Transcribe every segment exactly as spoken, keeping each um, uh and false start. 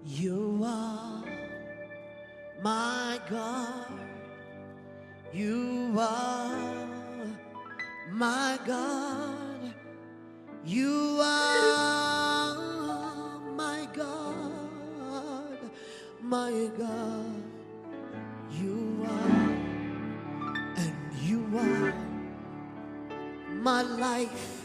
You are my God. You are my God. You are my God. My God. You are, and you are my life.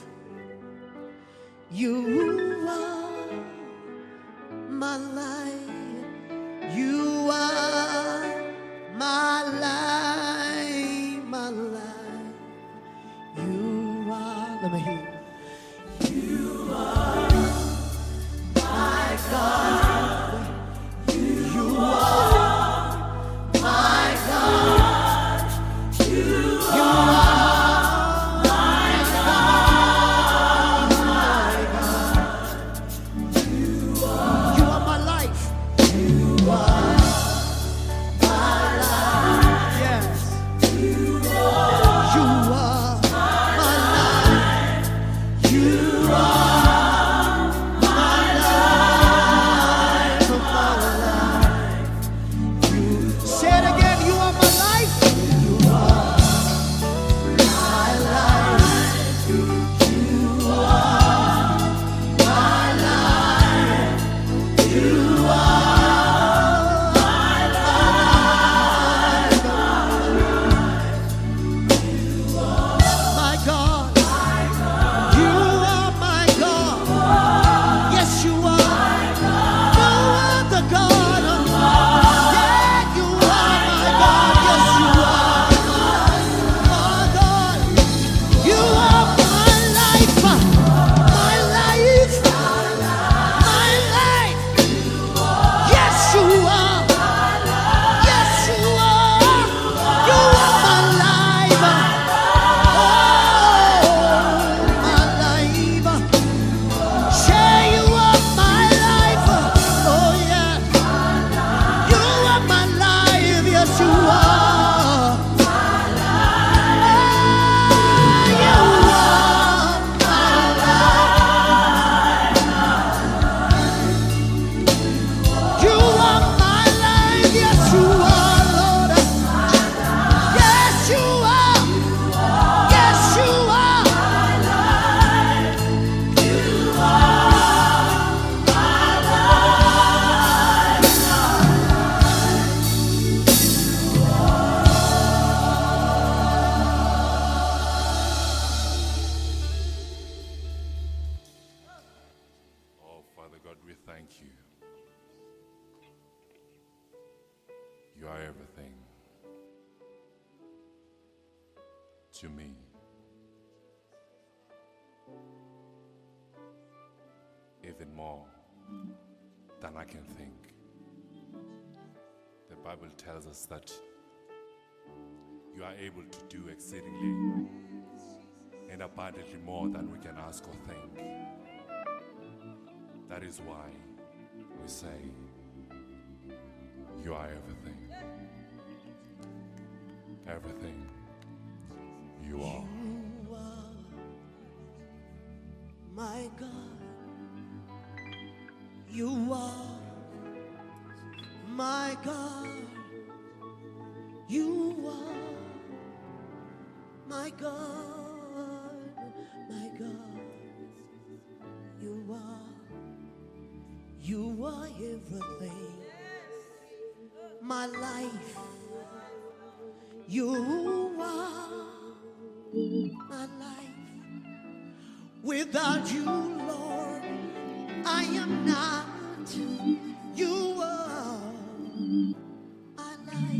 You are my life. You are my life, my life. You are, let me hear you. You are my God. You are my God. You are my God, my God. You are, you are my life. You are my life. Yes. You are, you are my life. You are my life, my life. You say it again. You are my life. You are my life. You are my life. You are my life. My God. You are my God. Yes, you are. No other God. Yeah, you are my God. Yes, you are. My God. You are my life. My life. My life. Yes, you are. Yes, you are. You are my life. Oh, my life. Say you are my life. Oh, yeah. You are my life. Yes, you are. Ah, you are my life. You are my life. Yes, you are, Lord. Yes, you are. Yes, you are. Oh, Father God, we thank you. You are everything to me. Even more than I can think. The Bible tells us that you are able to do exceedingly and abundantly more than we can ask or think. That is why we say, you are everything. Everything you are. You are my God. You are my God. You are my God, my God. You are, you are everything. My life. You are my life. Without you, Lord, I am not. You are my life.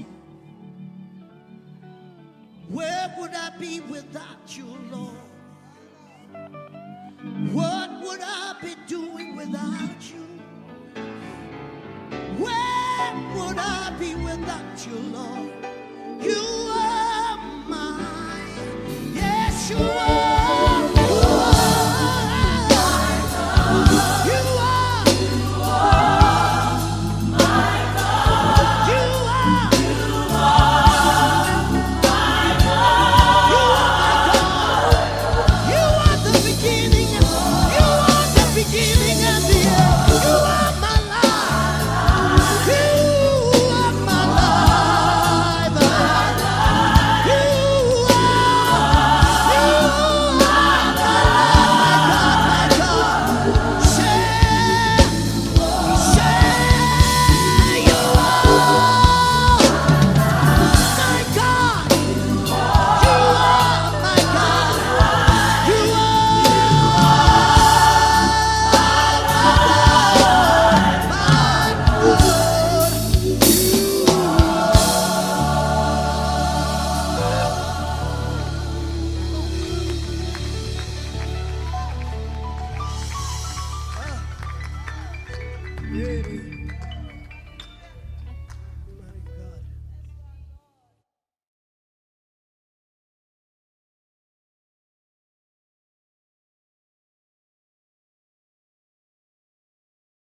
Where would I be without you, Lord? What would I be doing without you? Where would I be without you, Lord? You are mine. Yes, you are. You are. Beginning and the end. You are my life. yeah.